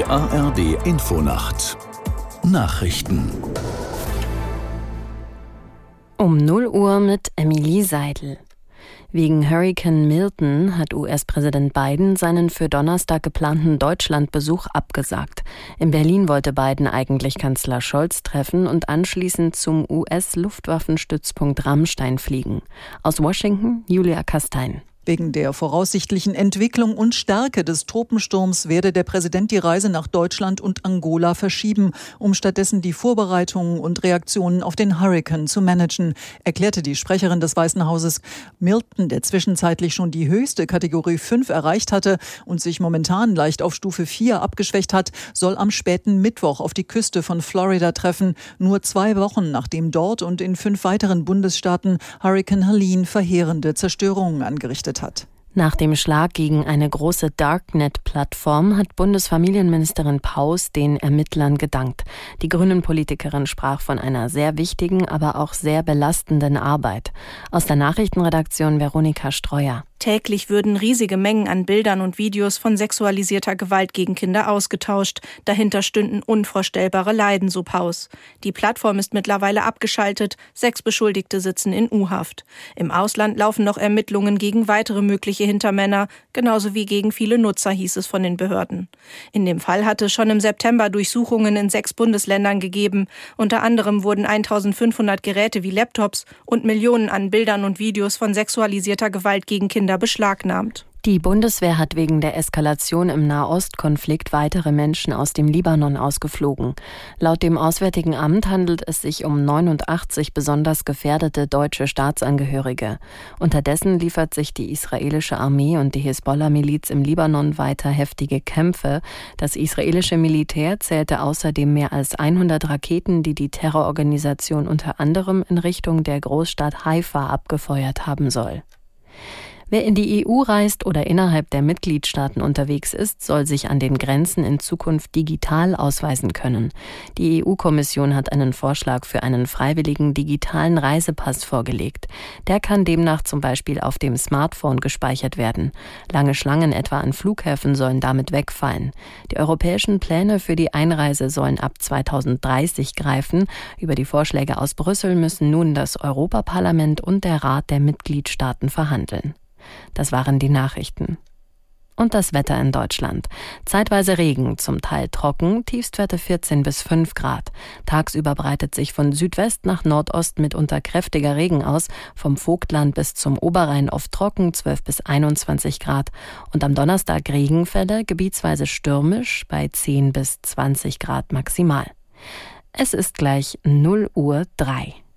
ARD Infonacht Nachrichten Um 0 Uhr mit Emilie Seidel. Wegen Hurrikan Milton hat US-Präsident Biden seinen für Donnerstag geplanten Deutschlandbesuch abgesagt. In Berlin wollte Biden eigentlich Kanzler Scholz treffen und anschließend zum US-Luftwaffenstützpunkt Ramstein fliegen. Aus Washington, Julia Kastein. Wegen der voraussichtlichen Entwicklung und Stärke des Tropensturms werde der Präsident die Reise nach Deutschland und Angola verschieben, um stattdessen die Vorbereitungen und Reaktionen auf den Hurrikan zu managen, erklärte die Sprecherin des Weißen Hauses. Milton, der zwischenzeitlich schon die höchste Kategorie 5 erreicht hatte und sich momentan leicht auf Stufe 4 abgeschwächt hat, soll am späten Mittwoch auf die Küste von Florida treffen, nur 2 Wochen nachdem dort und in 5 weiteren Bundesstaaten Hurrikan Helene verheerende Zerstörungen angerichtet hat. Nach dem Schlag gegen eine große Darknet-Plattform hat Bundesfamilienministerin Paus den Ermittlern gedankt. Die Grünen-Politikerin sprach von einer sehr wichtigen, aber auch sehr belastenden Arbeit. Aus der Nachrichtenredaktion Veronika Streuer. Täglich würden riesige Mengen an Bildern und Videos von sexualisierter Gewalt gegen Kinder ausgetauscht. Dahinter stünden unvorstellbare Leiden, so Paus. Die Plattform ist mittlerweile abgeschaltet. 6 Beschuldigte sitzen in U-Haft. Im Ausland laufen noch Ermittlungen gegen weitere mögliche Hintermänner, genauso wie gegen viele Nutzer, hieß es von den Behörden. In dem Fall hatte es schon im September Durchsuchungen in 6 Bundesländern gegeben. Unter anderem wurden 1500 Geräte wie Laptops und Millionen an Bildern und Videos von sexualisierter Gewalt gegen Kinder beschlagnahmt. Die Bundeswehr hat wegen der Eskalation im Nahostkonflikt weitere Menschen aus dem Libanon ausgeflogen. Laut dem Auswärtigen Amt handelt es sich um 89 besonders gefährdete deutsche Staatsangehörige. Unterdessen liefert sich die israelische Armee und die Hisbollah-Miliz im Libanon weiter heftige Kämpfe. Das israelische Militär zählte außerdem mehr als 100 Raketen, die die Terrororganisation unter anderem in Richtung der Großstadt Haifa abgefeuert haben soll. Wer in die EU reist oder innerhalb der Mitgliedstaaten unterwegs ist, soll sich an den Grenzen in Zukunft digital ausweisen können. Die EU-Kommission hat einen Vorschlag für einen freiwilligen digitalen Reisepass vorgelegt. Der kann demnach zum Beispiel auf dem Smartphone gespeichert werden. Lange Schlangen etwa an Flughäfen sollen damit wegfallen. Die europäischen Pläne für die Einreise sollen ab 2030 greifen. Über die Vorschläge aus Brüssel müssen nun das Europaparlament und der Rat der Mitgliedstaaten verhandeln. Das waren die Nachrichten. Und das Wetter in Deutschland. Zeitweise Regen, zum Teil trocken, Tiefstwerte 14 bis 5 Grad. Tagsüber breitet sich von Südwest nach Nordost mitunter kräftiger Regen aus, vom Vogtland bis zum Oberrhein oft trocken, 12 bis 21 Grad. Und am Donnerstag Regenfälle, gebietsweise stürmisch, bei 10 bis 20 Grad maximal. Es ist gleich 0:03 Uhr.